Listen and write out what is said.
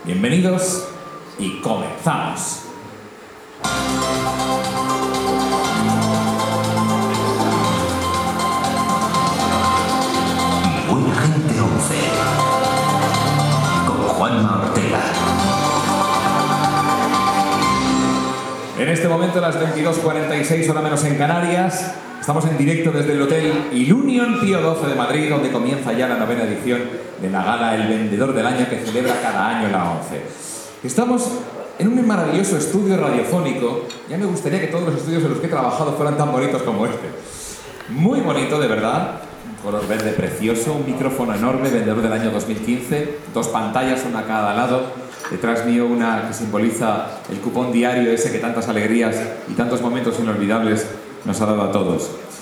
Bienvenidos y comenzamos. Buena Gente 11 con Juanma Ortega. En este momento, las 22:46, hora menos en Canarias, estamos en directo desde el Hotel Ilunion Pío XII de Madrid, donde comienza ya la 9ª edición de la gala El Vendedor del Año que celebra cada año la 11. Estamos en un maravilloso estudio radiofónico. Ya me gustaría que todos los estudios en los que he trabajado fueran tan bonitos como este. Muy bonito, de verdad. Un color verde precioso, un micrófono enorme, Vendedor del Año 2015, 2 pantallas, una a cada lado. Detrás mío una que simboliza el cupón diario ese que tantas alegrías y tantos momentos inolvidables nos ha dado a todos.